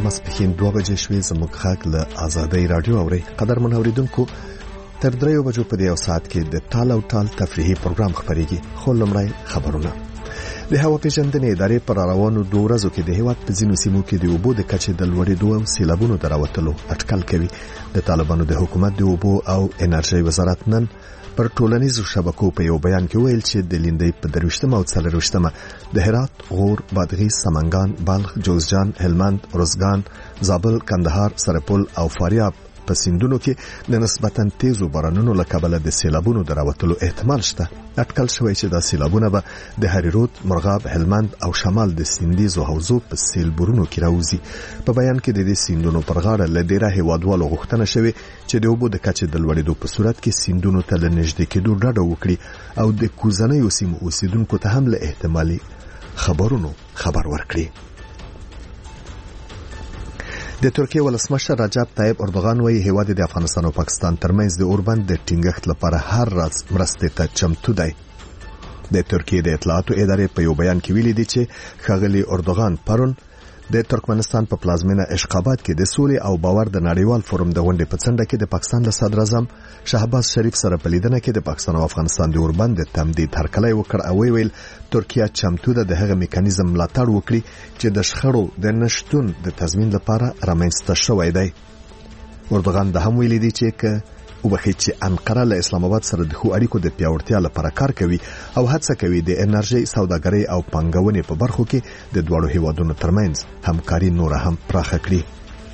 د ماسپښین 2 بجې شوې. زموږ غږ له آزادۍ رادیو اوري. قدرمن اوریدونکو، تر 3 بجو په یو ساعت کې د ټال او ټال تفریحي پروګرام خبريږي. خو لمړی خبرونه. د هوا پیژندنې ادارې پر روانو 2 ورځو کې د هیواد په ځینو سیمو کې د اوبو د کچې د لوړېدو او سیلابونو دراوتلو اټکل کوي. د طالبانو د حکومت د اوبو او انرژي وزارت نن پر ټولنیزو شبکو په یو بیان کې ویل چې د لیندۍ په 23 او 24 د هرات، غور، بادغیس، سمنګان، بلخ، جوزجان، هلمند، روزګان، زابل، کندهار، سرپل او فاریاب په سیندونو کې د نسبتاً تیزو بارانونو له کبله د سیلابونو دراوتلو احتمال شته. اټکل شوی چې دا سیلابونه به د هریرود، مرغاب، هلمند او شمال د سیندیزو حوزو په سیلبورونو کې راوځي. په بیان کې د دې سیندونو پر غاړه له ډیره هیوادوالو غوښتنه شوې چې د اوبو د کچې د لوړېدو په صورت کې سیندونو ته له نږدې کېدو ډډه وکړي او د کوزنیو سیمو اوسیدونکو ته هم له احتمالي خبرونو خبر ورکړي. د ترکیه ولسمشر رجب طیب اردوغان وایي هیواد د افغانستان او پاکستان ترمنځ د اوربند د ټینګښت لپاره هر راز مرستې ته چمتو دی. د ترکیه د اطلاعاتو ادارې په یو بیان کې ویلي دي چې ښاغلي اردوغان پرون د ترکمنستان په پلازمینه اشخاباد کې د سولې او باور د نړیوال فورم د غونډې په څنډه کې د پاکستان له صدر اعظم شهباز شریف سره په لیدنه کې د پاکستان او افغانستان د اوربند د تمدید هرکلی وکړ او ویل ترکیه چمتو ده د هغه میکانیزم ملاتړ وکړي چې د شخړو د نشټون د تضمین لپاره رامنځته شوی دی. اردوغان د هم ویلي دي چې وبخښي چې انقره له اسلام آباد سره د خو اړیکو د پیاوړتیا لپاره کار کوي او هڅه کوي د انرژي، سوداګرۍ او پانګونې په برخو کې د دوړو هیوادونو ترمنځ همکاري نور هم پراخه کړي.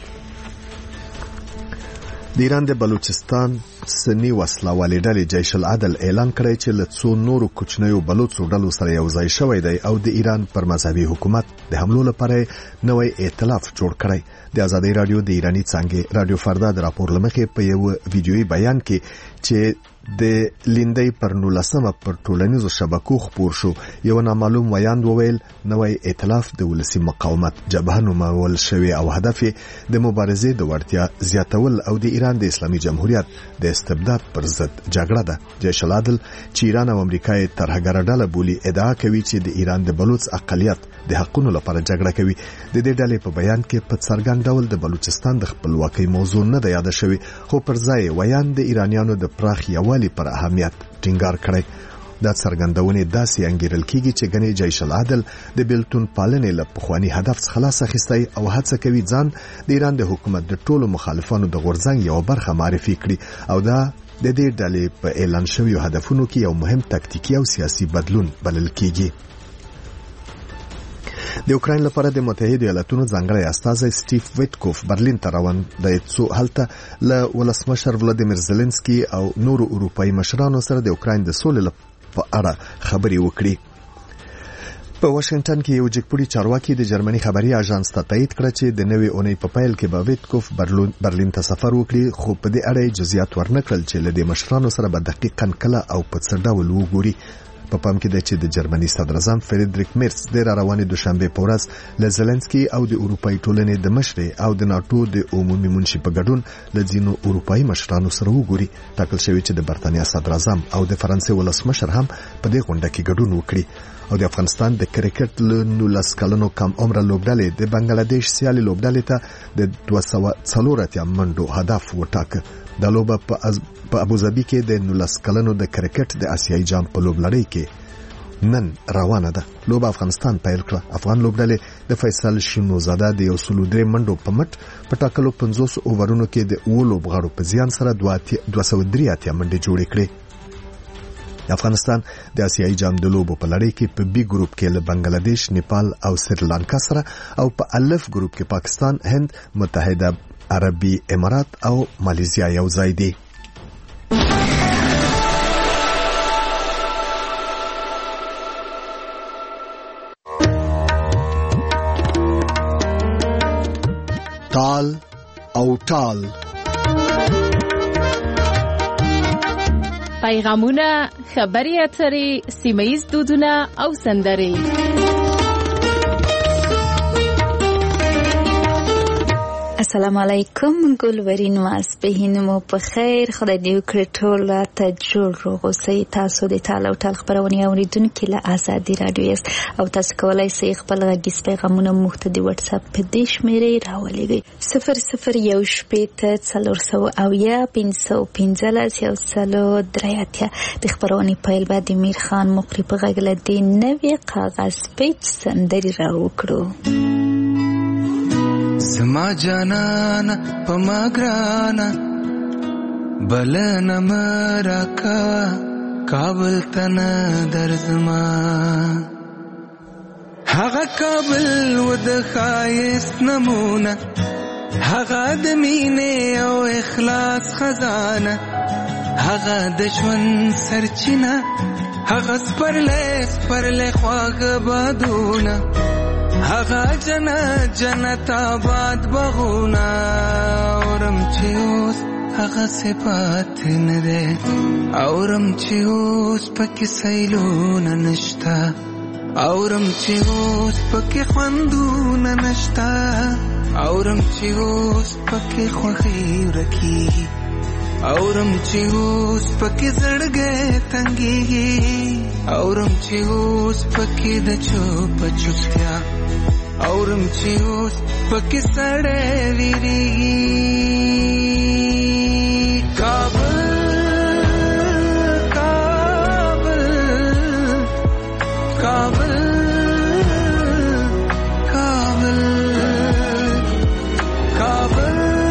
د ایران د بلوچستان سنی وسلوالې ډلې جیش العدل اعلان کړی چې له څو نورو کوچنیو بلوچو ډلو سره یو ځای شوی دی او د ایران پر مذهبي حکومت د حملو لپاره نوې ائتلاف جوړ کړی. د آزادۍ رادیو د ایرانی څنګه رادیو فردا د راپور لمخې په یو ویډیويي بیان کې چې د لیندۍ پر 19 پر ټولنیزو شبکو خپور شو یو نامعلوم ویاند وویل نوې ائتلاف د ولسی مقاومت جبهه نومول شوی او هدف د مبارزې د وړتیا زیاتول او د ایران د اسلامي جمهوریت د استبداد پر ضد جګړه ده. جیش العدل چې ایران او امریکا یې ترهګره ډله بولي ادعا کوي چې د ایران د بلوچ اقلیت د حقونو لپاره جګړه کوي. د دې ډلې په بیان کې په څرګند ډول د بلوچستان د خپلواکۍ موضوع نه ده یاد شوی، خو پر ځای ویاند د ایرانیانو د پراخ یووالي پر اهمیت ټینګار کړی. دا څرګندونه داسې انګیرل کیږي چې غني جیش العدل د بیلتون پالنې له پخوانی هدف څخه خلاص اخیستی او هڅه کوي ځان د ایران د حکومت د ټولو مخالفانو د غورځنګ یو برخه معرفي کړي او دا د دې ډلې په اعلان شویو هدفونو کې یو مهم تکتیکي او سیاسي بدلون بلل کیږي. د اوکراین لپاره د متحده ایالاتونو ځانګړی استازی سټیف ویټکوف برلین ته روان دی څو هلته له ولسمشر ولادیمیر زيلنسکي او نورو اروپایي مشرانو سره د اوکراین د سولې په اړه خبرې وکړي. په واشنگټن کې یو جګپوړي چارواکي د جرمني خبري اژانس ته تایید کړ چې د نوې اونۍ په پیل کې به ویټکوف برلین ته سفر وکړي، خو په دې اړه جزئیات ورنکړل چې له دې مشرانو سره به دقیقاً کله او په څه ډول وګوري. په پام کې ده چې د جرمني صدر اعظم فریدریک مرز د روانې دوشنبه په ورځ له زيلنسکي او د اروپایي ټولنې د مشر او د ناتو د عمومي منشي په ګډون له ځینو اروپایي مشرانو سره وګوري. ټاکل شوی چې د برتانیا صدر اعظم او د فرانسې ولسمشر هم په دې غونډه کې ګډون وکړي. او د افغانستان د کرکټ له 19 کلنو کم عمر لوبډلې د بنگلاديش سیالي لوبډلې ته د 240 منډو هدف وټاکه. د لوبه په ابوظبي کې د 19 کلنو د کرکټ د آسیایي جام په لوبلړۍ کې نن روانه ده. لوبه افغانستان پیل کړه. افغان لوبډلې د فیصل شینوزاده د 103 منډو په مټ په ټاکلو 50 اوورونو کې د 9 لوبغاړو په زیان سره 203 منډې جوړې کړې. افغانستان د آسیایي جام د لوبو په لړۍ کې په بي ګروپ کې له بنگلاديش، نیپال او سریلانکا سره او په الف ګروپ کې پاکستان، هند، متحده عربي امارات او ماليزیا یو ځای دي. ټال او ټال پیغامونه، خبري اترې، سیمه‌ییز دودونه او سندرې. السلام علیکم ګلورین ماسپهین مو په خیر. خدای دې وکړي ټول ته جوړ روغ اوسئ. تاسو د تعالی او تعالی خبرونه اوریدونکو له آزادي رادیو است او تاسو کولای شئ خپل غږیز پیغامونه موږ ته د واتس اپ په دې شمیرې راولېږئ 0018501515 د خبرونه پیل بعد میر خان مقری په غږ له دې نوې کاغذ پیچ سندري راوکړو. زما جانانا پما گرانا بلنا مراکا کابل تنا درزما هغه کابل ود خایست نمونه هغه د مینې او اخلاص خزانه هغه د ژوند سرچینه هغه سپرلې خواږه بادونه هغه جنت آباد بغونا اورم چې اوس هغه صفات نه ده اورم چې اوس پکې سیلونه نشتا اورم چې اوس پکې خوندونه نشتا اورم چې اوس پکې خوښي ورکی اورم چې اوس پکې زړګې تنګي اورم چې اوس پکې د چوپ چوپتیا اورم چې اوس پکې سړې ویریږي کابل کابل کابل کابل کابل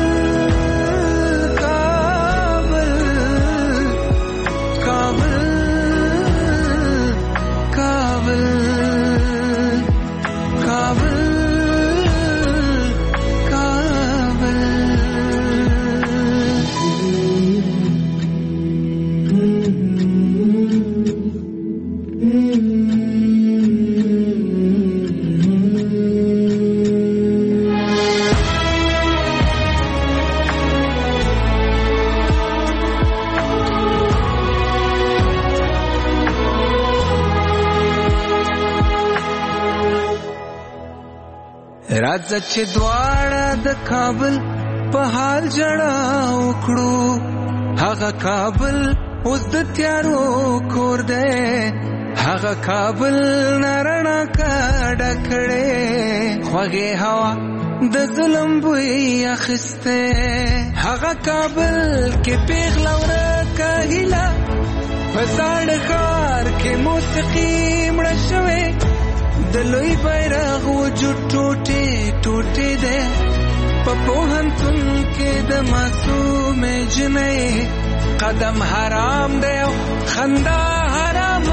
راځه چې دواړه د کابل په حال جړا وکړو هغه کابل اوس د تیارو کور دی هغه کابل نارڼا کډه کړې خوږې هوا د ظلم بوی اخیسته هغه کابل کې پیغله ورکه هیله په زاړ ښار کې موسیقي مړه شوې د لوی بیرغ وجود ټوټې ټوټې ده په پوهنتون کې د معصومې جنۍ قدم حرام دی خندا حرام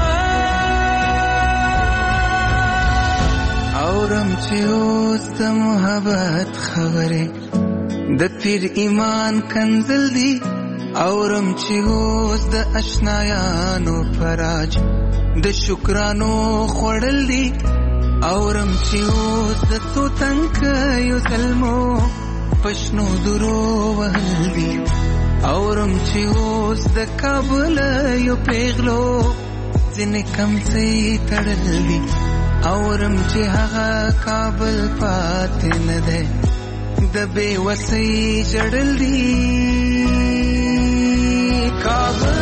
اورم چې اوس د محبت خبرې د پیر ایمان کنزل دی اورم چې اوس د اشنایانو فراج د شکرانو خوړل دی اورم چې اوس د توتنک یو سلمو پښنو درو وهل دی اورم چې اوس د کابل یو پیغلو ځنې کمڅې تړل دی اورم چې هغه کابل پاتې نه ده د بې وسۍ جړل دی کابل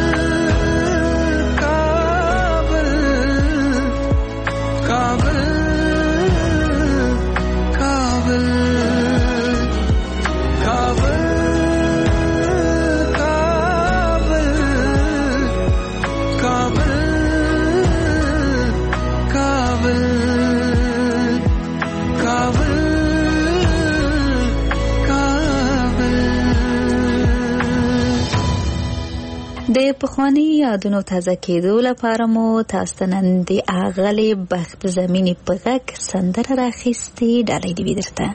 کابل کابل کابل کابل کابل کابل د پخوانی یادونو تازه کېدو لپاره مو تاسو نن د اغلې بخت زمینی په غږ سندره راخیستې ډالۍ دی درته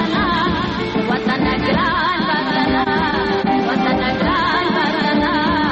وطن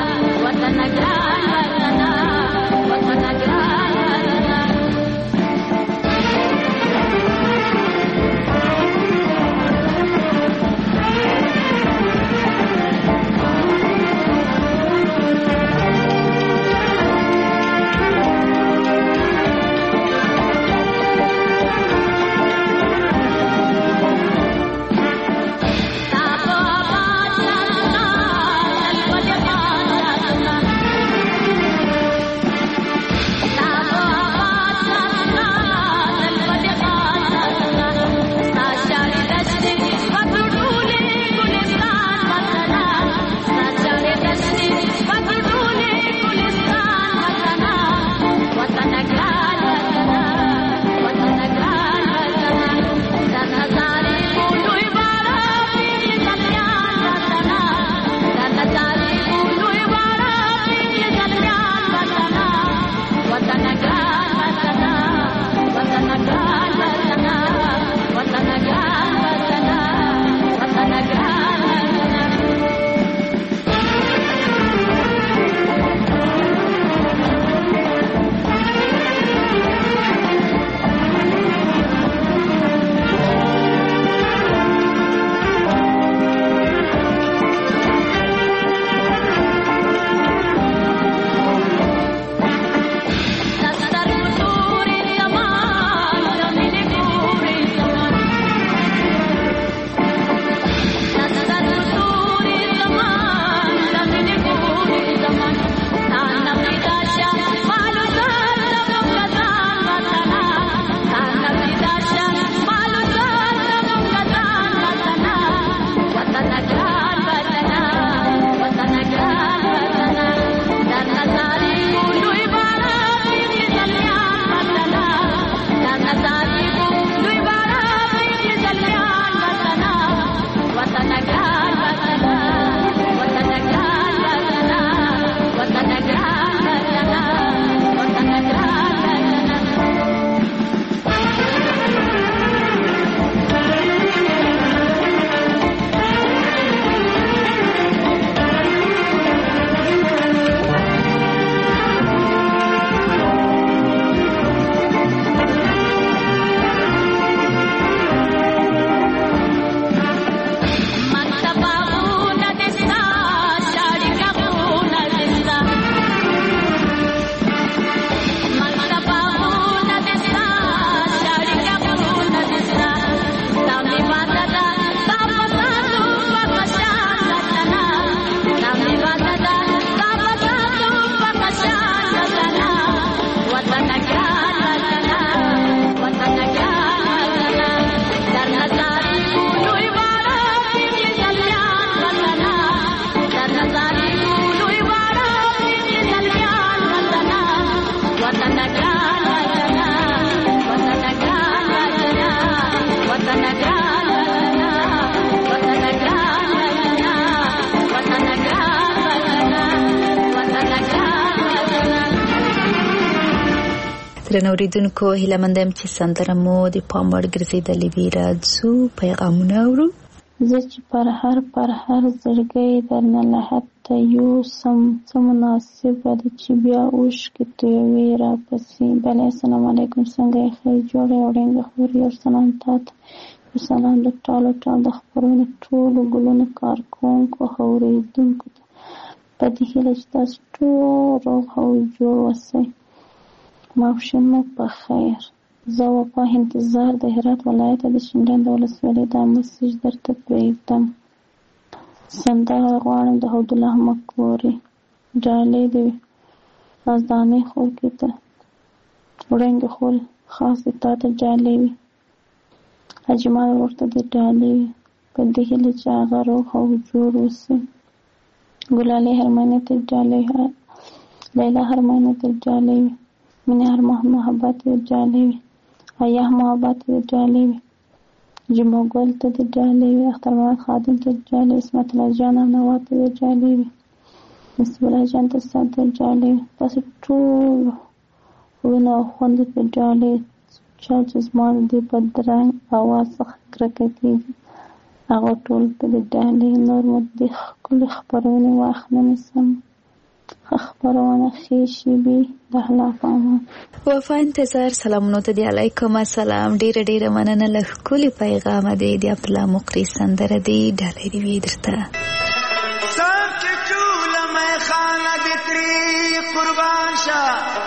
درنو اوریدونکو هیله مندم چې سندره مو د پام وړ ګرځېدلې وي. راځو پیغامونه اورو. زه چې پر هر زړګی درنه لحد ته یوسم څه مناسبه ده چې بیا اوښکې تویوي راپسې. بله السلام علیکم، څنګه یې ښه جوړه او ډینګه خوري. یو سلام تاته، یو سلام د ټال د خپرونې ټولو ګلونو کارکوونکو او اورېدونکو ته په دې هیله چې تاسو ټول روغ او جوړ اوسئ. ماپښین مو په خیر. زه وفا انتظار د هرات ولایت د شینډنډ ولسوالۍ دا مسیج درته پرېږدم. سندره غواړم د عبدالله مکوري ډالۍ د ازدانې خورکې ته وړانګې خور خاص د تا ته ډالۍ وي. اجمال ورته د ډالۍ وي په دې هیله چې هغه روغ او جوړ اوسي. ګلالۍ هرمانه ته ډالۍ، لیلا هرمانه ته ډالۍ وي. مینه هر محبت ته ډالۍ وي. ایاه محبت ته ډالۍ وي. جمعه ګل ته د ډالۍ وي. اختر محمد خادم ته ډالۍ، اسمت الله جان او نوا ته د ډالۍ وي. نصیب الله جان ته ستاسو ډالۍ وي. تاسو ټول ورونه او خوندې ته ډالۍ. چا چې زما د بدرنګ اواز څخه کرکه کېږي هغه ټول ته د ډالۍ. نور مو د ښکلې خپرونې وخت نه نیسم. خبرونه خېشي د الله پامان. وفا انتظار سلامونو ته دی. علیکم السلام. ډیره مننه له ښکلي پیغام دی د عبدالله مقری سندره دی ډالۍ دی وي درته. سب چې ټوله مې خانه دې کړي قربان شه.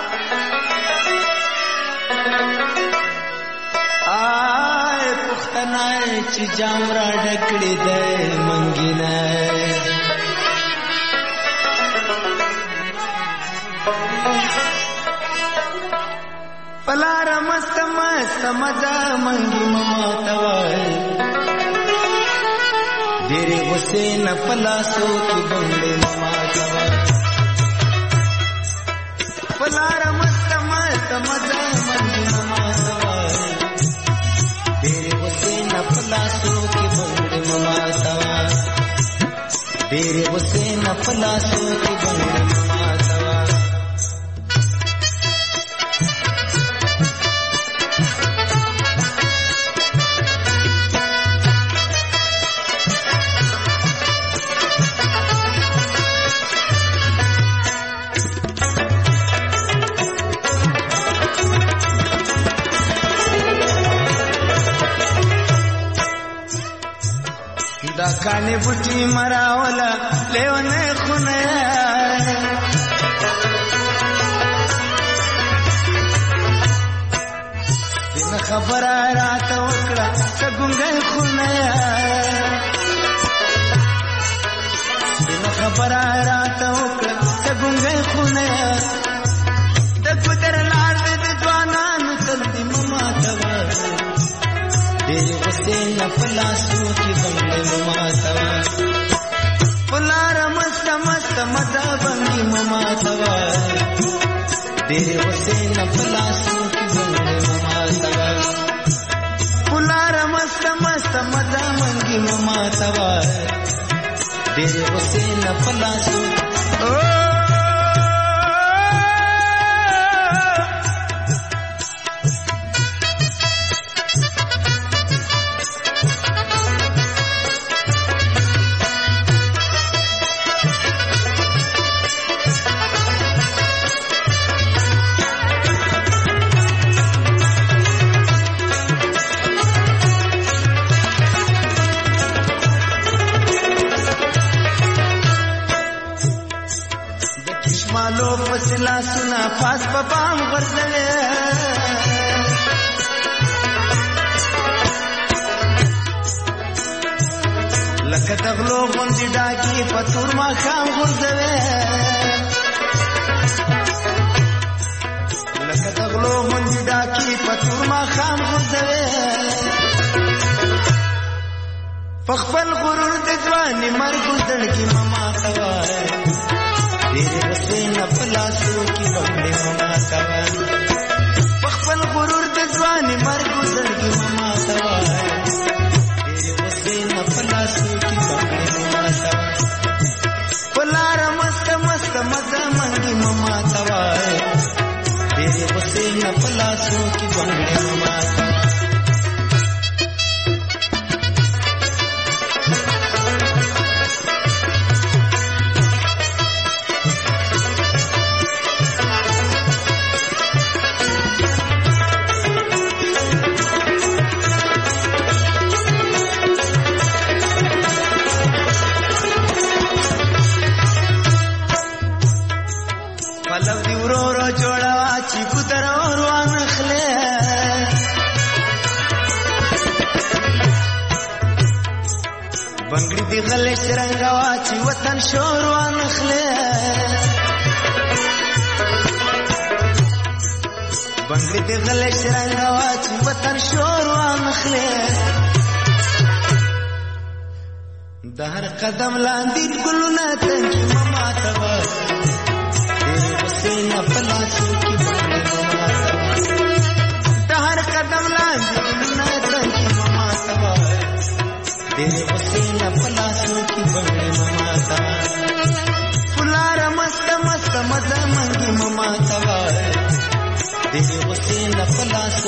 آی پښتنه چې جام را ډکړې دی منګینه. پلار مست مزا منگی مما توای دیرے حسین پلاسو کی بنگلے مما توای. پلار مست مزا منگی مما توای دیرے حسین پلاسو کی بنگلے مما توای. دیرے حسین پلاسو کی بنگلے مما توای. دا کانی بوټي مراولا لیونه خونه دنه خبره راته وکړه څنګه خونه دنه خبره راته وکړه څنګه خونه د ګدر لار د ځوانانو تل دې مما توا دیرے حسین پلاسو کی بنگلے مما توا. پلار مست مزا بنگی مما توا دیرے حسین پلاسو کی بنگلے مما توا. پلار مست مزا بنگی مما توا دیرے حسین پلاسو. مالو فسلا سنا پاس پپام غرزلے لکه دغلو غوندې ډاګي په تور ماښام غورځوې لکه دغلو غوندې ډاګي په تور ماښام غورځوې په خپل غرور د ځواني مرګ زړګي مما توای دیرے حسین پلاسو کی بنگلے مما توای په خپل غرور د ځواني مرګ زړګي مما توای دیرے حسین پلاسو کی بنگلے مما توای پلار مست مست مزه منګي مما توای دیرے حسین مما پلو دی ورورو جوړوا چې ګدر روان خله بنگړي دی غلې شرنګوا چې وطن شور روان خله بنگړي دی غلې شرنګوا چې وطن شور روان خله د هر قدم لاندې ګلونه تنګي مما تبا سینا پلاسو کی بڑے مما توا ہر قدم لاندې ګلونه تنګي مما توا دې سینا پلاسو کی بڑے مما توا فلار مست مست مزه منګي مما توا دې سینا پلاسو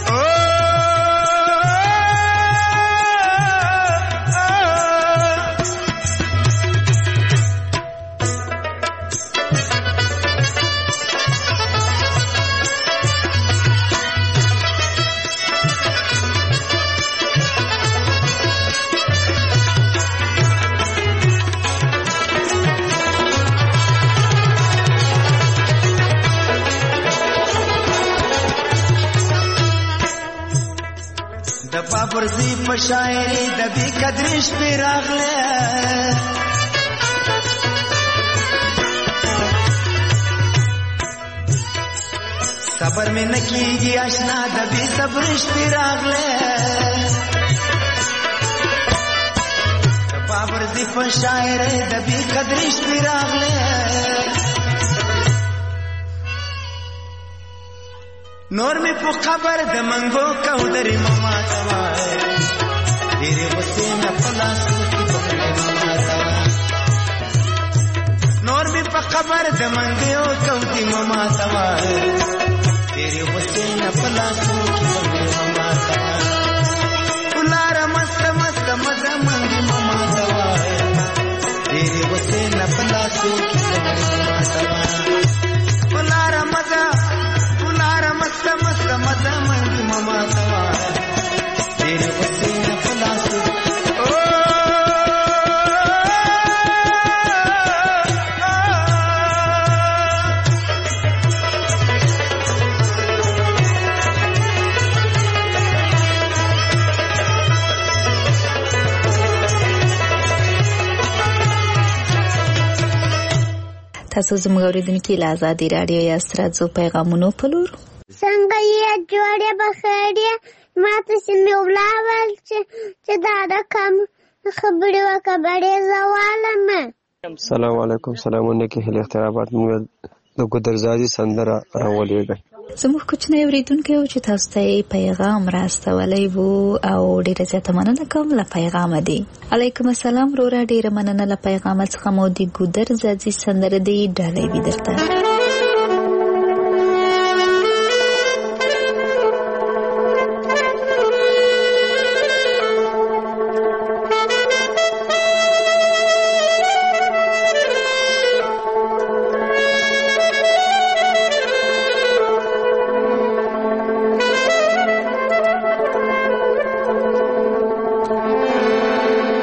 د پابرزي په شاعري د بي قدرش په راغله صبر مې نکيږي آشنا د بي صبرش په راغله د پابرزي په شاعري د بي قدرش په راغله نور می په خبر د منګو کو درې مما توا ډېرې وسینه پلاسو کې پکړې مما توا نور می په خبر د منګو کو دې مما توا ډېرې وسینه پلاسو کې پکړې مما توا ولار مست مست مزه منګي مما توا ډېرې وسینه پلاسو کې پکړې مما توا ولار مزه مست مست مزه منګي مما توا ډېرې وسینه پلاسو تاسو زموږ اوریدونکي له ازادي راډیو یا ستراتزو پیغامونو په لور څنګه یې جوړې بخیرې ماته چې مې ولاول چې دا رقم خبرې وکړې زوالمه السلام علیکم سلامونه کې هله اخترابات موږ د ګدرزادي سندره راولېږي زموږ کوچنی اوریدونکي چې تاسو ته پیغام راستولی وو او ډیره زیاته مننه کوم له پیغام دی علیکم السلام رورا ډیره مننه له پیغام څخه مو د ګدرزادي سندره دی ډالۍ وی درته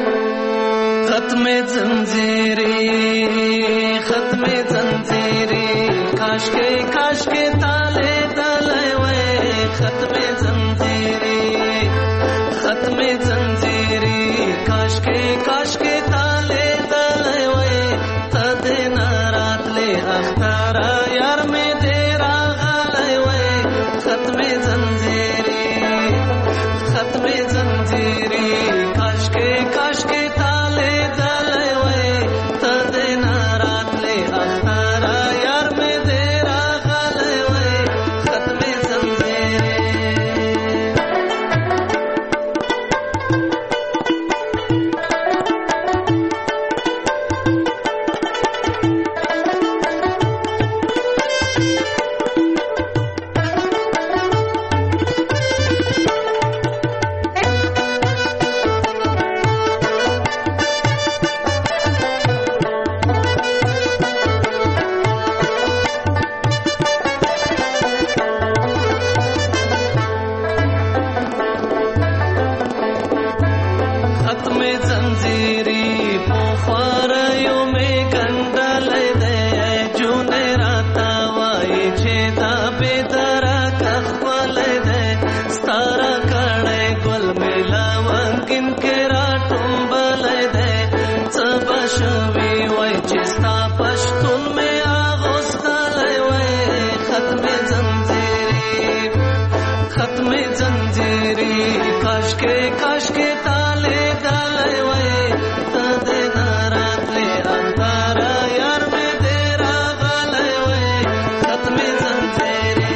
ختم زنجیریں ختم زنجیری کاش کے تالے دلے وے تدے نارات لے اندارا یار میں تیرا غلے وے ختم زنجیری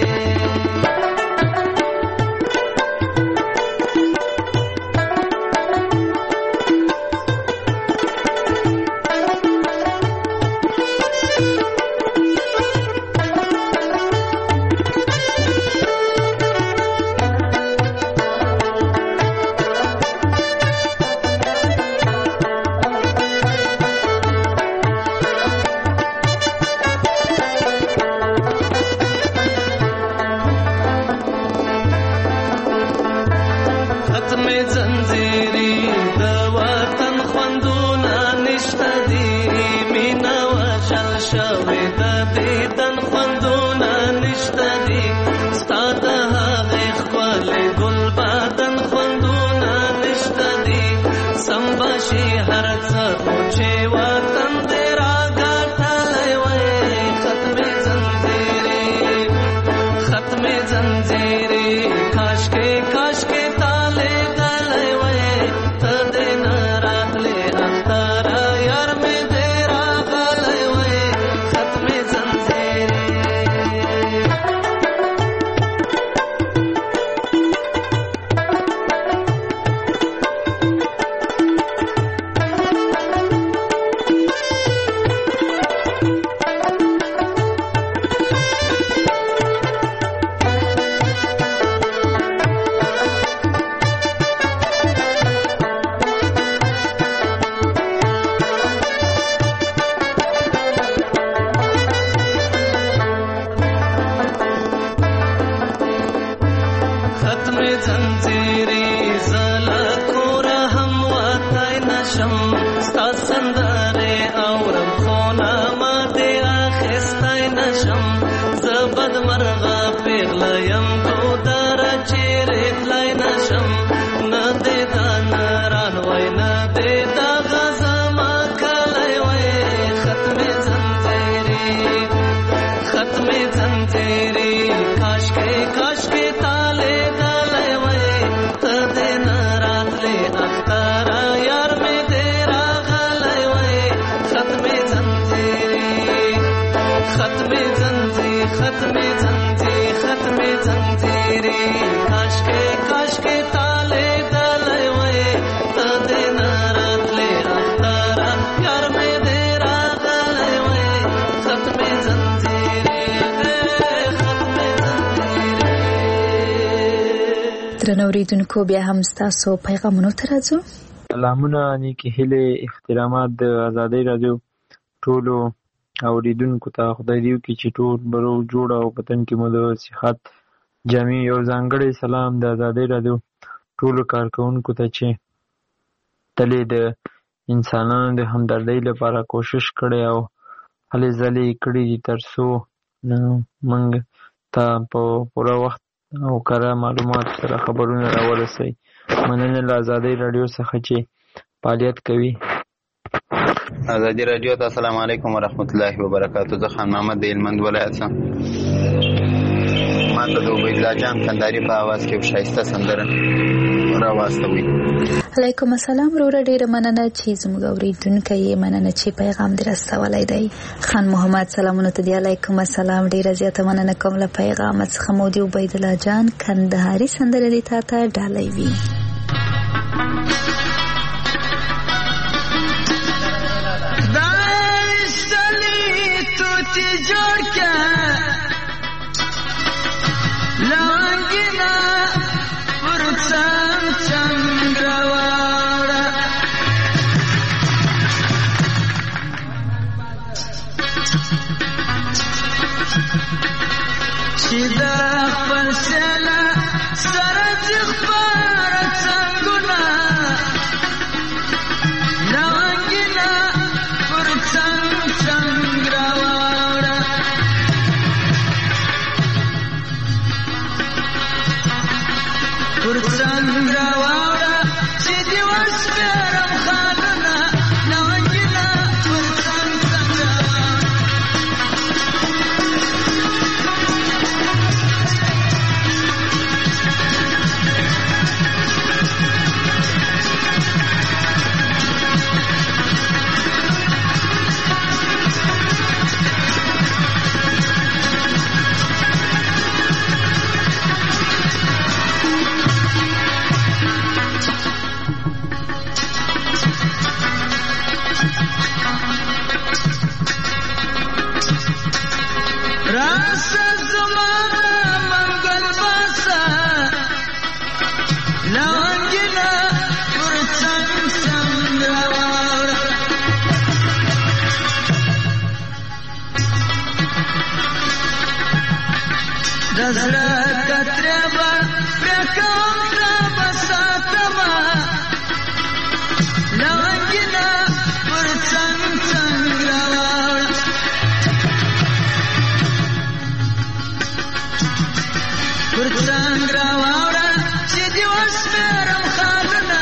اوریدونکو بیا هم ستاسو پیغامونو ته راځو. سلامونه نیکی هیلې احترامات د آزادۍ رادیو ټولو اوریدونکو ته خدای دې وکړي چې ټول برو جوړ او وطن کې مو د صحت جامع یو ځانګړی سلام د آزادۍ رادیو ټولو کارکونکو ته چې تلې د انسانانو د همدردۍ لپاره کوشش کړی او هلې ځلې کړي دي تر څو موږ ته په پوره وخت او کره معلومات سره خبرونه راورسوي. مننه له آزادۍ رادیو څخه چې فعالیت کوي. آزادی رادیو ته السلام علیکم ورحمت الله وبرکاتہ. زه خان محمد د هلمند ولایت څخه. ما ته د عبیدالله جان کندهاري په اواز کې ښایسته سندره راواستوي. علیکم السلام وروره، ډیره مننه چې زموږ اوریدونکی یې، مننه چې پیغام دې راستولی دی. خان محمد سلامونه ته دی. علیکم السلام، ډیره زیاته مننه کوم له پیغام څخه. مو د عبیدالله جان کندهاري سندره دې تا ته ډالۍ وي. دزړه کتره با پرکوم تا بساتما لونګینا پر څنګ راوړ پر څنګ راوړ چې دی وسپرم خالنا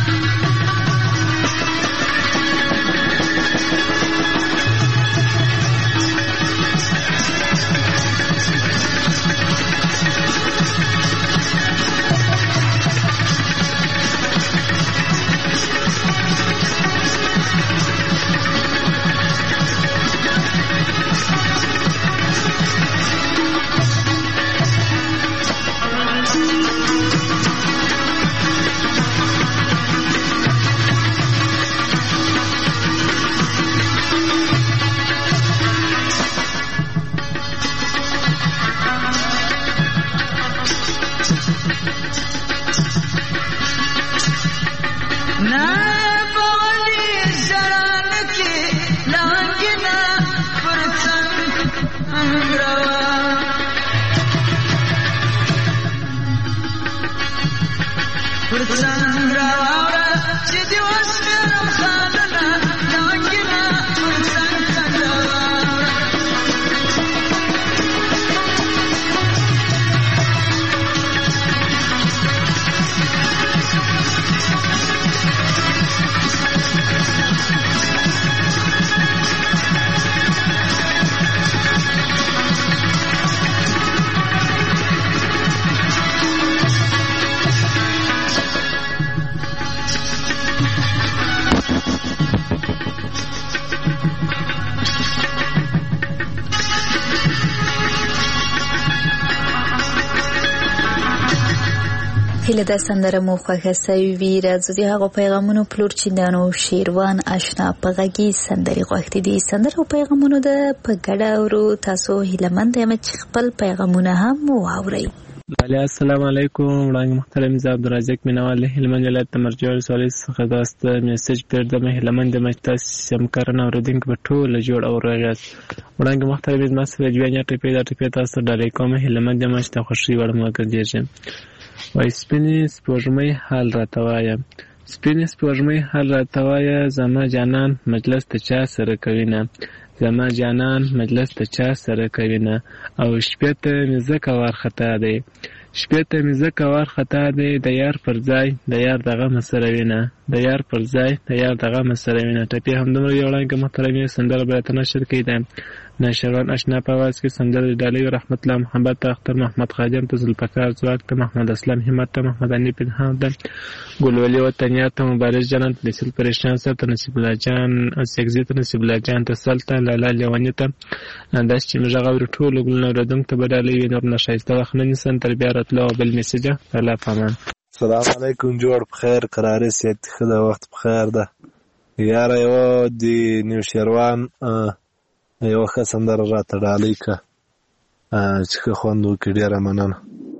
هیله ده سندره مو خوښه سوي وي. راځو د هغو پیغامونو پلور چې د نو شیروان اشنا په غږي سندرې غوښتي دي. سندره او پیغامونو ده په ګډه اورو. تاسو هیلهمند یم چې خپل پیغامونه هم واورئ. بله السلام علیکم. وړاندې محترم زه عبدالرزاق مینوال هلمند ولایت د مرجع ولسوالۍ څخه داسته میسج پرېږدم. هیلهمند یم چې تاسې همکاران اورېدونکي به ټوله جوړ او روغ یاست. وړاندې محترم زما سره جوانیا ټپې دا ټپې تاسو ته ډالۍ کوم. هیلهمند یم چې د خوښۍ وړ مو وګرځېږم. وای سپینې سپوږمۍ حال راته وایه، سپینې سپوږمۍ حال راته وایه، زما جانان مجلس ته چا سره کوي نه، زما جانان مجلس ته چا سره کوي نه. او شپې ته مې ځکه وارخطا دی، شپې ته مې ځکه وارخطا دی، د یار پر ځای د یار د غمه سره وینه، د یار پر ځای د یار د غمه سره وینه. ټپې همدومره یو وړاندې محترمې سندره باید نشر کړي ده. نشروان اشنا په आवाज کې سندره ډالۍ رحمت الله محمد ته، اختر محمد خادم ته، ذوالفقار ځواک ته، محمد اسلام همت ته، محمد انی پنهان ته، ګلولي وطنیات ته، مبارز جانان ته، نصیب پریشان سره ته، نصیب الله جان سیګزی ته، نصیب الله جان ته، سلطه لالا لیوانی ته، انداز چې موږ غوړو ټول ګلونه ردم ته بدالې وي نور نشایسته وخت نه نسن تر بیا راتلو بل میسج الله پامان. السلام علیکم. جوړ بخیر، قرارې سیت خدا وخت بخیر ده یار. یو دی نیو شیروان یو ښه سندره راته ډالۍ کړه چې ښه خوند وکړي. ډېره مننه.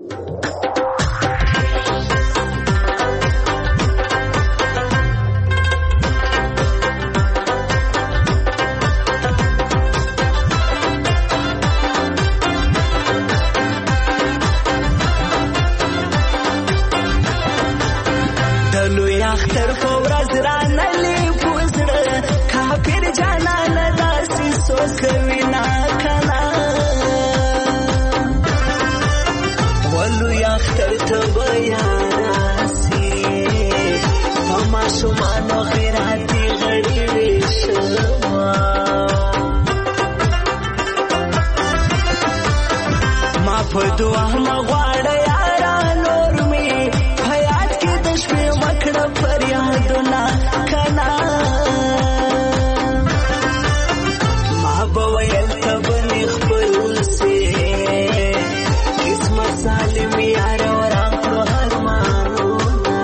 د لوی اختر په ورځ رانلې پوزړه کافر جانان داسې سوکوي نا کنا ولوی اختر ته بیا راسي په ماشومانو خیراتي غړي ویشما ما په دعا مغواړه یارا نور می حیات کې د شپې مکړه فریادونه کنا ما به ویل ته بنې خپل سي قسمت سالم یار ورکړو ارمانونه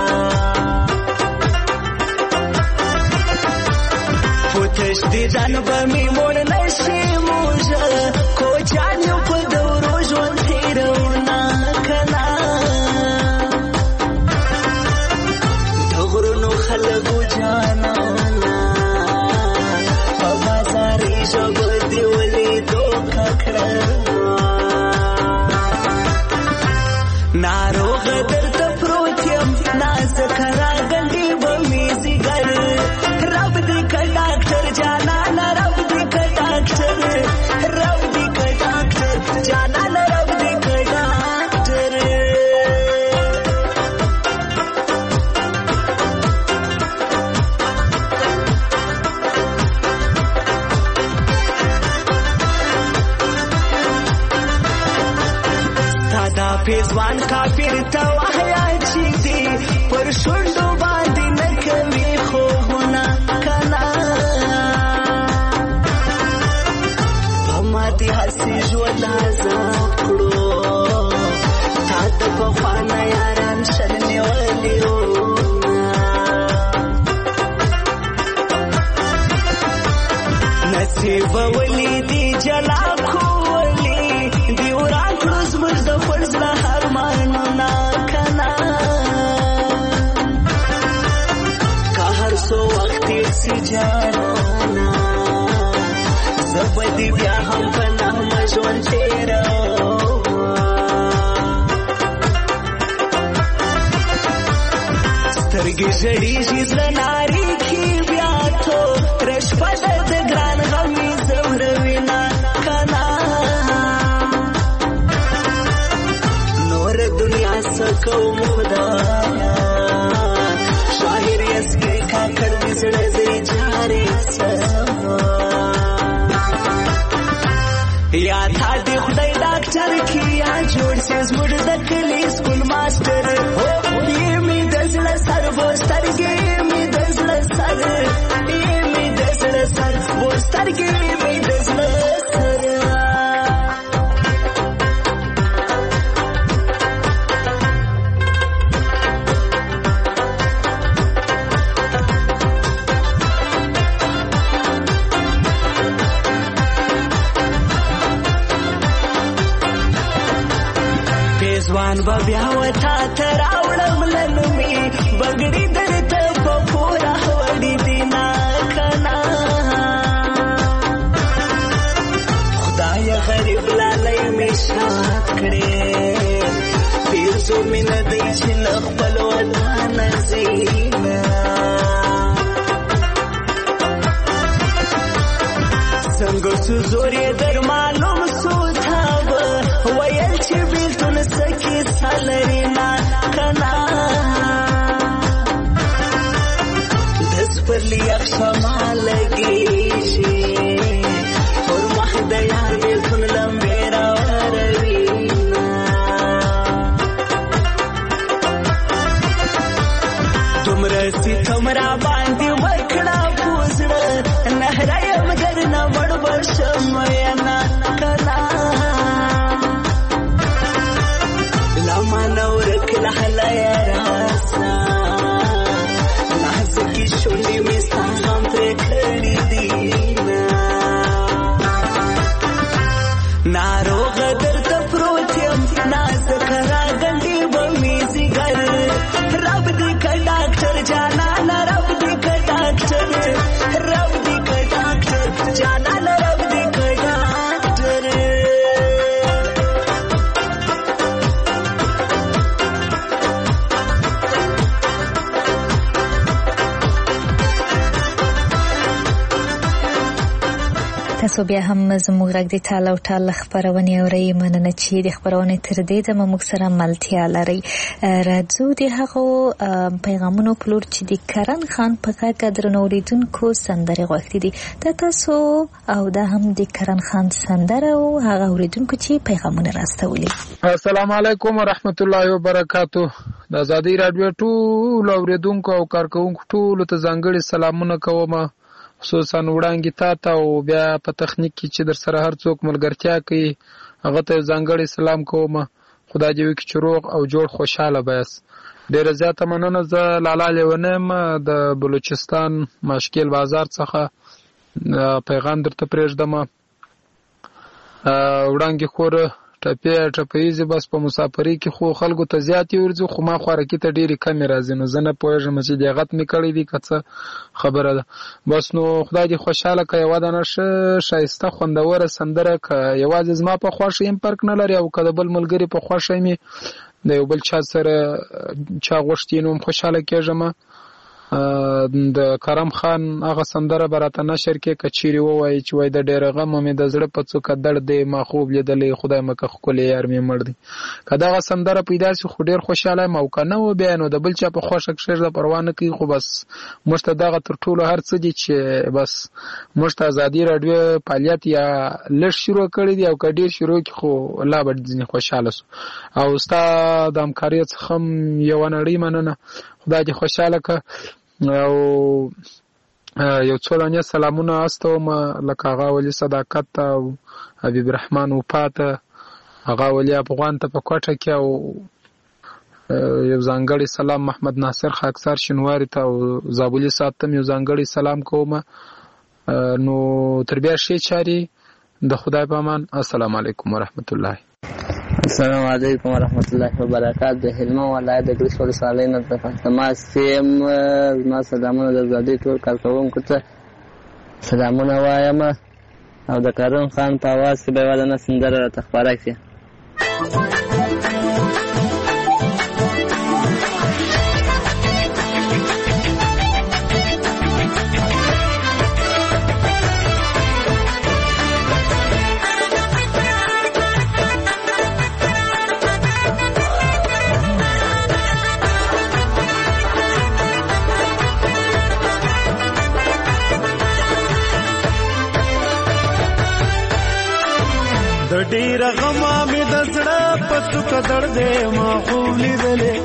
پوتش دې ځان به مې مړ نشي موږه کوچان یو په دورو ژوند تېروونه کنا د غرونو خلکو جانانا په بازاري ژبه دې ولیدو ککړه پیزوان کافر ته وحیا چې دی پر شونډو باندې نه کوي خوبونه کنا په ماتې هسې ژوند عذاب کړو تا ته پخوانه یاران شل نیولي نصیب ولی دی جلا کولی دی وران کړو زموږ د خپل زړه ارمانونه کنا که هر څو وخت تېر سي جانانه زه به دې بیا هم په نغمه ژوند تېروم سترګې ژړېږي زړه نارېږي بیا توره شپه ده د ګران غم مې ځوروینه کنه نوره دنیا څه کوم خدایا شاعر یسکې کاکړ مې زړه زی جارې سما یا تا دې خدای ډاکټر کې یا جوړ سي زموږ د کلي سکول ماسټر یې مې د زړه سر بوسترګې مې د زړه سر یې مې د زړه سر بوسترګې مې د زړه سر پیزوان به بیا وتا ته راوړم لنومې بګړي درته په پوره وړي دي نه کنه خدایه غریب لالی مې شاد کړې پیرزو مې نه دی چې له خپل وطنه ځي نه څنګه څو زور یې در معلوم سو تا به ویل چې بیلتون سکې سالري نه کنه د سپرلي یخشما لګېږي پر مخ د یار بیلتون لمبې راوروي نه دومره ستم را باندې ورکړه پوزړه نهره یم درنه مړ به شم ینه کنه لمنه ورکړه هلایه راسه نازکې شونډې مې ستا هم پرې کړي دي ناروغه درته پروت یم نازکه راګنډې به مې ځیګر رب دې که ډاکټر جانانه رب دې که ډاکټر رب دې که ډاکټر جانانه رب دې که ډاکټر تاسو بیا هم زموږ غږ د ټال او ټال خبرونه اورئ مننه چې د خبرونه تر دې د موږ سره ملتیا لري راځو د هغو پیغامونو پلور چې د کرن خان په غږ درنوریدونکو سندره غوښتي دي تاسو او دا هم د کرن خان سندره او هغه اوریدونکو چې پیغامونه راستولي السلام علیکم ورحمت الله وبرکاتو د آزادۍ رادیو ټول اوریدونکو او کارکونکو ټول ته ځانګړي سلامونه کوم خصوصا وړاندې تا او بیا په تخنیک کې چې در سره هر څوک ملګرتیا کوي هغه ته ځانګړي سلام کوم خدای دې وکړي چې روغ او جوړ خوشاله بس ډیره زیاته مننه زه لالا لیونم د بلوچستان مشکل بازار څخه پیغام درته پرېږدم وړاندې خور ټپیزي بس په مسافرۍ کې خو خلکو ته زیاتې ورځي خو ما خوراکي ته ډېرې کمې راځي نو زه نه پوهېږم چې دغت مې کړی دي که څه خبره ده بس نو خدای دې خوشحاله که یوه دانه ښایسته خوندوره سندره که یوازې زما په خوښه یم فرق نه لري او که د بل ملګري په خوښه مې د یو بل چا سره چا غوښتي نو هم خوشحاله کېږم د کرم خان هغه سندره به راته نشر کې که چیرې ووایي چې وایي د ډېره غمه مې د زړه په څوکه درد دی ما خوب لیدلی خدای مکه ښکلی یار مې مړ دی. که دغه سندره پیدا شي خو ډېر خوشحاله یم او که نه و بیا نو د بل چا په خوښه کښېږده پروا نه کوي خو بس موږ ته دغه تر ټولو هر څه دي چې بس موږ ته ازادي راډیو فعالیت یا لږ شروع کړی دی او که ډېر شروع کړي خو لا به ځینې خوشحاله سو. او ستا د همکاریو څخه هم یوه نړۍ مننه خدای دې خوشحاله که. او یو څو دانې سلامونه استوم لکه هغه ولي صداقت ته او حبیب رحمان وفا ته هغه ولي افغان ته په کوټه کې او یو ځانګړی سلام محمد ناصر خاکسار شینواري ته او زابلي صاحب ته یو ځانګړی سلام کوم. نو تر بیا ښې چارې د خدای په امان. السلام علیکم ورحمت الله. السلام علیکم ورحمت الله وبرکاته. د هلمند ولایت د ګرشک ولسوالۍ نه د فاطمه سیم زما سلامونه د ازادۍ ټول کارکوونکو ته سلامونه وایم او د کرم خان په اواز کې به یوه دانه سندره راته خپاره کړي. د ډېر غمه مې د زړه په څوکه درد دی ما خوب لیدلې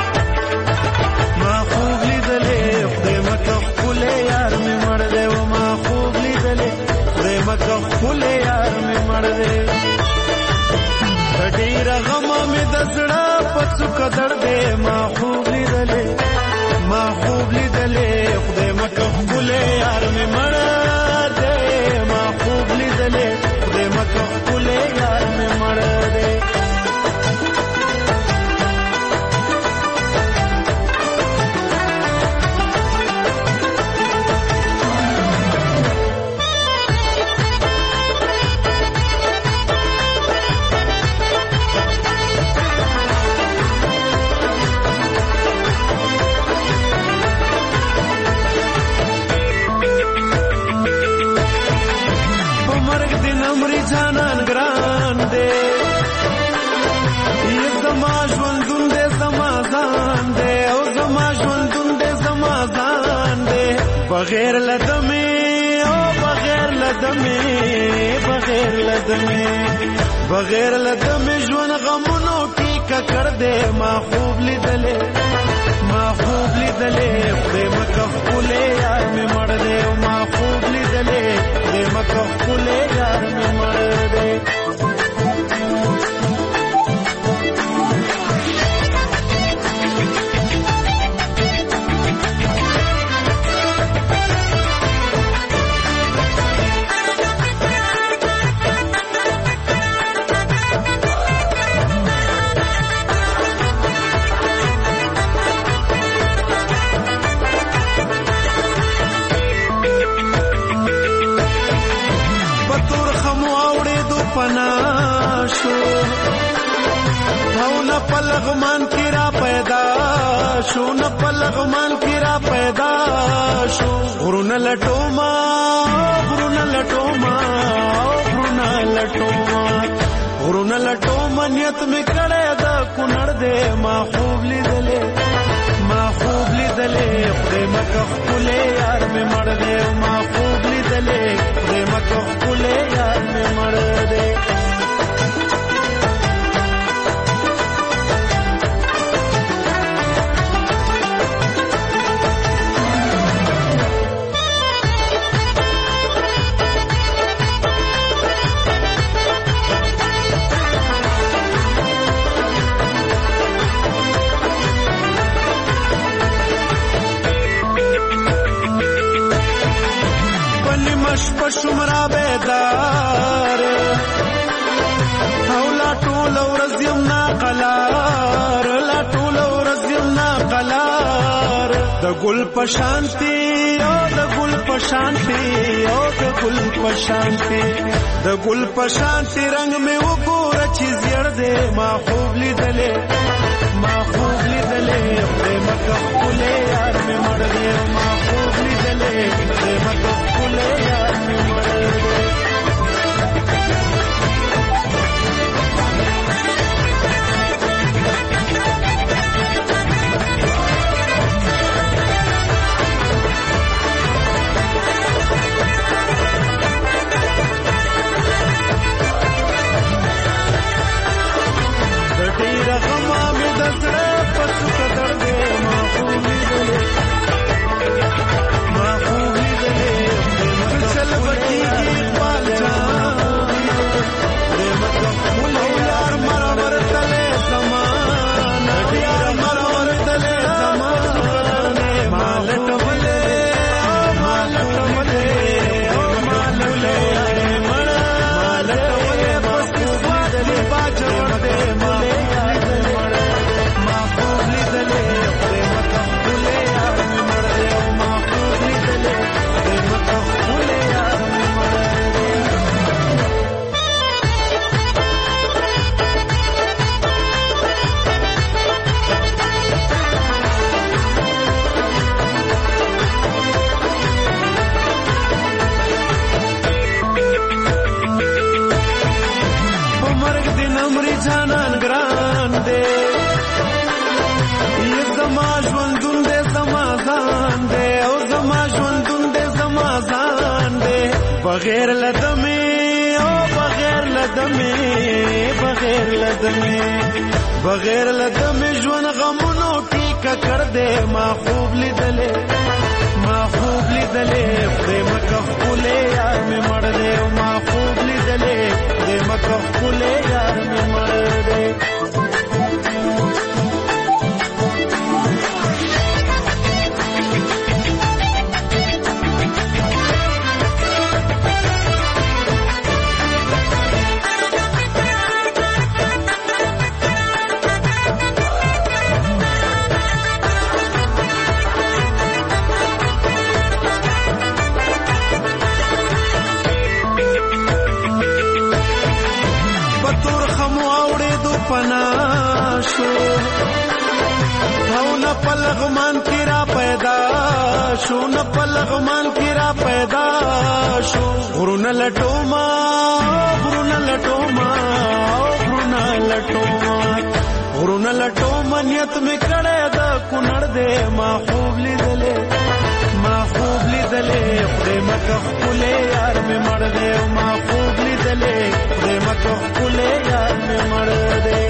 خدای مکه ښکلی یار مې مړ دی و ما خوب لیدلې خدای مکه ښکلی یار مې مړ دی. د ډېر غمه مې د زړه په څوکه درد دی ما خوب لیدلې خدای مکه ښکلی یار مې مړ دی ما خوب لیدلې خدای مکه ښکلی یار مې مړ دی. جانان ګران دی زما ژوندون دی زما ځان دی او زما ژوندون دی زما ځان دی بغیر له دمې ژوند غمونو کې ککړ دی ما خوب لیدلې خدای مکه ښکلی یار مې مړ دی او ما خوب لیدلې خدای مکه ښکلی یار مې مړ دی. نه پلغمان کی را پیدا شو غرونه لټوما نیت می کړه دا کونړ دې ما خوب لیدلې خدای مکه ښکلی یار مې مړ دی ما خوب لیدلې خدای مکه ښکلی یار مې مړ دی. شمرا بیدار او لا ټول ورځ یم ناقلار د ګل پشانتی رنگ می وګوره چې زیړ دی ما خوب لیدلې خدای مکه ښکلی یار مې مړ دی ژوندون دې زما ځان دې بغیر لدمې او بغیر لدمې بغیر لدمې ژوند غمونو ټیکه کړ دې ما خوب لیدلې خدای مکه خپلې یار مې مړ دې ما خوب لیدلې خدای مکه خپلې یار مې مړ دې پناشو او نه پلغمان کی را پیدا شو نه پلغمان کی را پیدا شو غرونه لټوما نیت می کړه دا کونړ دې ما خوب لیدلې خدای مکه خپلې یار مې مړ دې ما خوب لیدلې خدای مکه خپلې یار مې مړ دې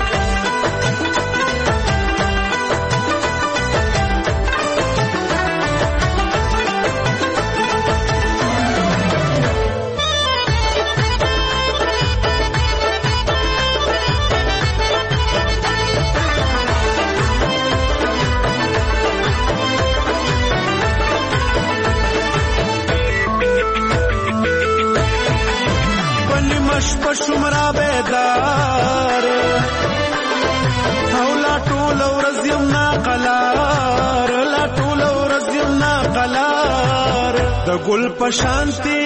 شمرا بیدار او لا ټول ورځ یم نا قلار د ګل پشانتی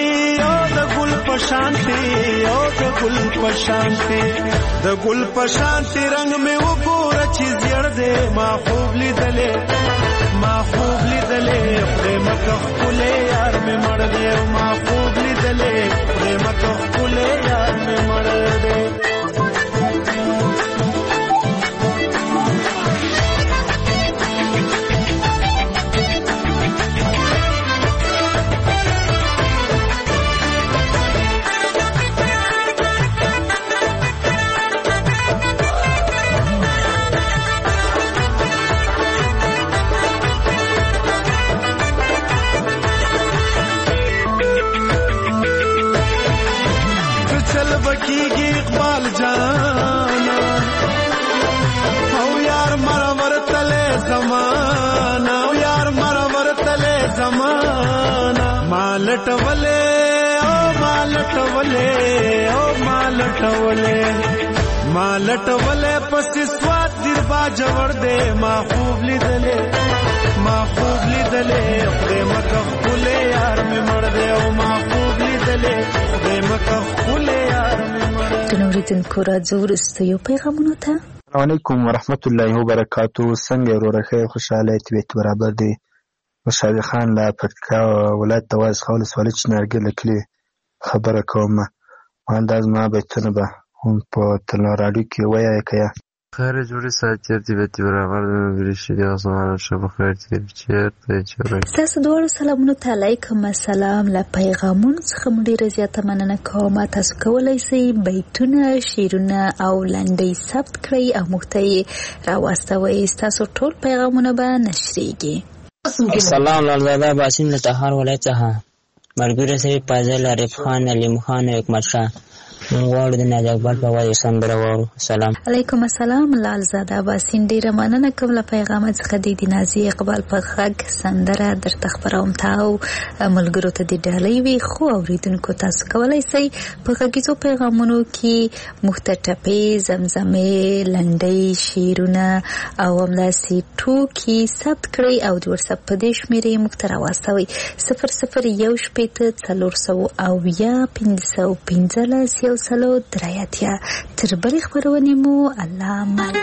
رنگ می وګوره چې زیړ دې ما خوب لیدلې خدای مکه خپلې یار مې مړ دې ما خوب لیدلې خدای مکه خپلې یار مې مړ دې بکیږي اقبال جانا او یار مرور تله زمانا مالټولې پس سواد دیر با جوړ دې ما خوب لیدلې خدای مکه خپلې یار مې مړ دې او ما خوب لیدلې خدای مکه خپلې یار مې مړ دې. د نوریدونکو راځو وروستیو پیغامونو ته. السلام علیکم ورحمت الله وبرکاتو. څنګه ورور خیر خوشاله طبیعت برابر دی. مشاوی خان لا پکتیکا ولایت د وایس خالص ولې چنارګل کلی خبره کوم. انداز ما بیتونه به هم په تل رادیو کې وایي کیا خیر جوړی ساتیر طبیعت برابر دی شي اسمانه شب خیر چیرته چیرته. تاسو دوه سلامونه علیکم. السلام لا پیغامون څخه ډیره زیاته مننه کوم. تاسو کولای شئ بیتونه شیرونه او لنډۍ ثبت کړئ او مخته راوستوئ. تاسو ټول پیغامونه به نشریږي. السلام لالزاده باسم لطهار ولایت څخه مرګره سي فاضل عارف خان علیم خان حکمت شاه غواړو د ناز اکبر په وایي سندره وو. سلام علیکم. السلام لالزاده باسم ډیره مننه کوم له پیغام څخه د نازي اقبال په غږ سندره درته خبروم. تاو ملګرو ته د ډالۍ وی خو اوریدونکو تاسو کولای شئ په غږیزو پیغامونو کې مختټپې زمزمې لنډۍ شیرونه او همداسې ټوکي ثبت کړئ او د واتساپ په دې شمیرې موږ ته راواستوئ 0014 515 تر بلې خبرونې مو الله مل.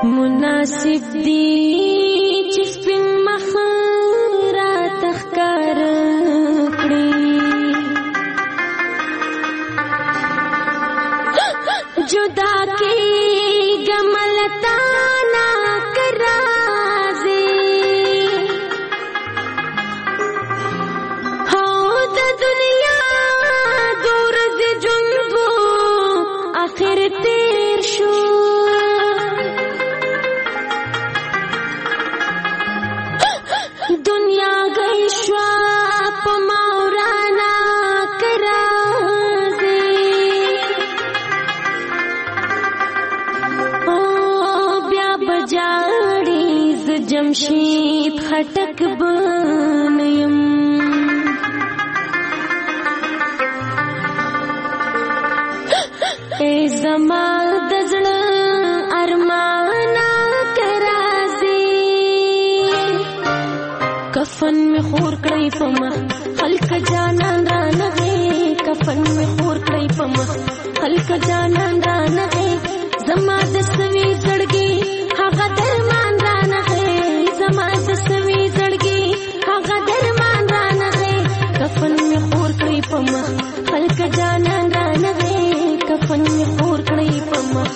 مناسب دی چې سپین مخ را تخکار کړي جدا کی گملتا نا کرازی ہو دا دنیا دور دی جنبو آخر تیر شو دنیا گئی شوا پا مورانا کرازی بیا بجاڑی ز جمشید خٹک بنیم اے زما دزل ارمانا کرازی کفن میں خور کڑی پمخ خلق جانان رانغی کفن میں خور کڑی پمخ خلق جانان رانغی زما دسوی زړګي هغه درمان رانغی زما دسوی زړګي هغه درمان رانغی کفن میں خور کړی پمخ خلق جانان رانغی کفن میں خور کړی پمخ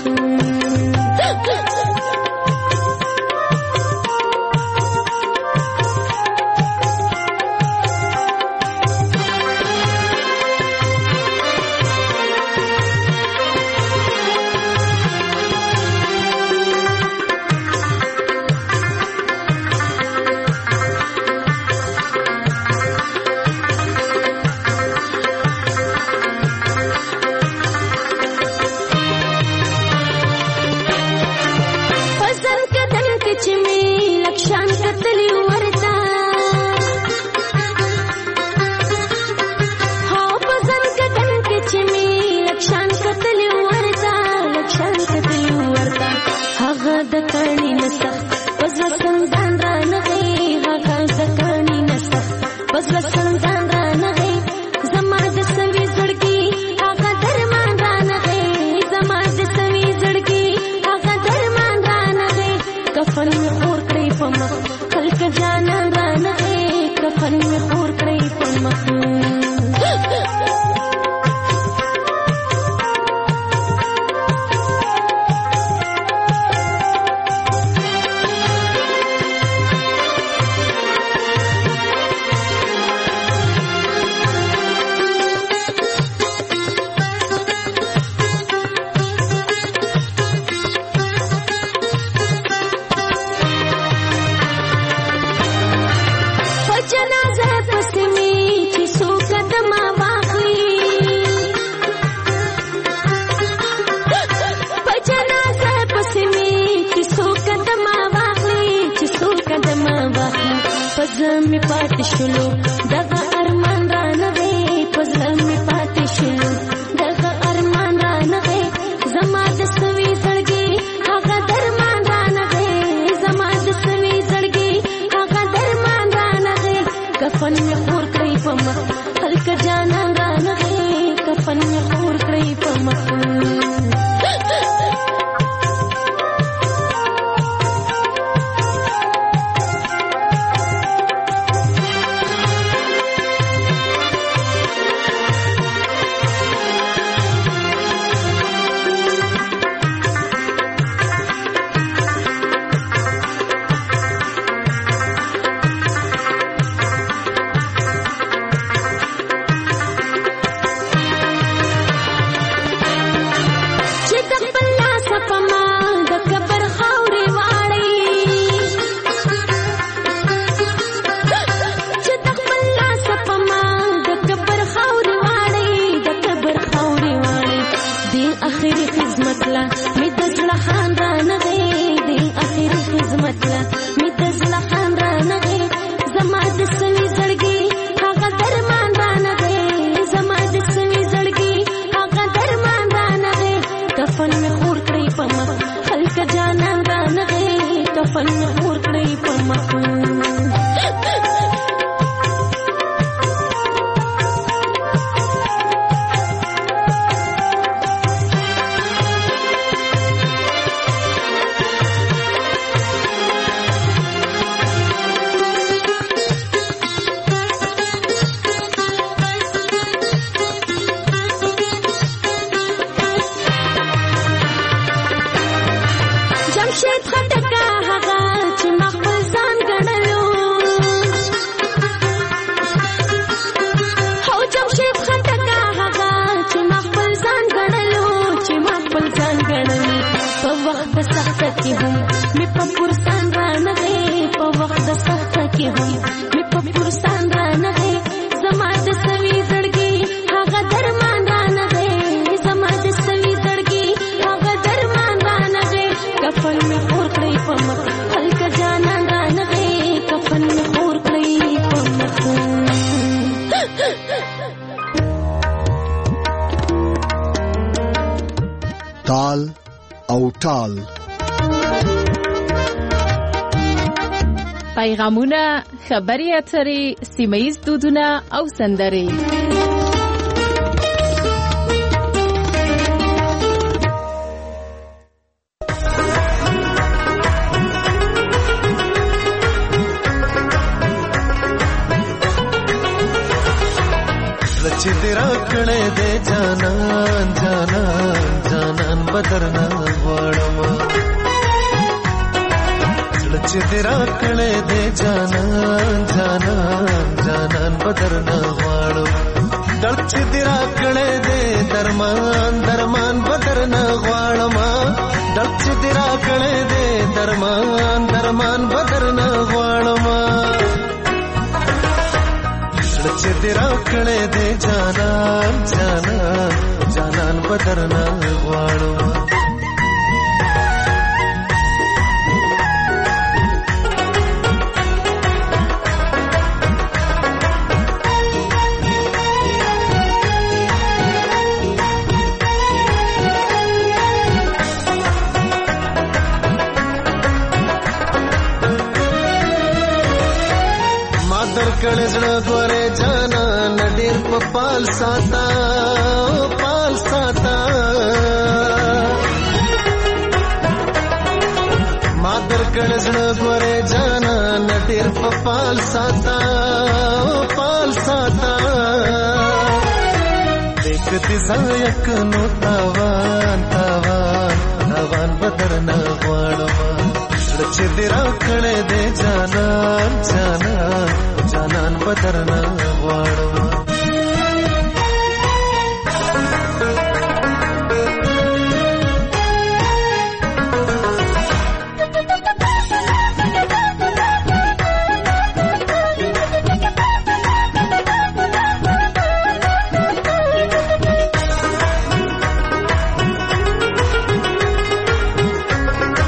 جمشید خټکا هغه چې ما خپل ځان ګڼلو هو جمشید خټکا هغه چې ما خپل ځان ګڼلو چې ما خپل ځان ګڼلو په وخت سخت کې هم می په پرستان رانغې په وخت سخت کې هم می په پرستان رانغې زما د سوي زړګي هغه درمان رانغې زما د سوي زړګي هغه درمان رانغې کفن می خور کړی په مخ خلک جانان رانغې کفن می خور کړی په مخ تال او ټال پیغامونه، خبري اترې، سیمه‌ییز دودونه او سندرې. چې تیرا کړه دې جانان جانان جانان بدرنا غواړم چې تیرا کړه دې جانان جانان جانان بدرنا غواړم درد چې تیرا کړه دې درمان درمان بدرنا غواړم درد چې تیرا کړه دې درمان درمان بدرنا غواړم چې تیرا کړه دې جانان جانان جانان بدرنا غواړم کړه زړه غوړې جانا نډیر په پال ساتا ما در کړه زړه غوړې جانا نډیر په پال ساتا دکتي زایک نو تاوان تاوان تاوان بدرنا غواړم چې دې را کړه دې جانان جانان جانان بدرنا غواړم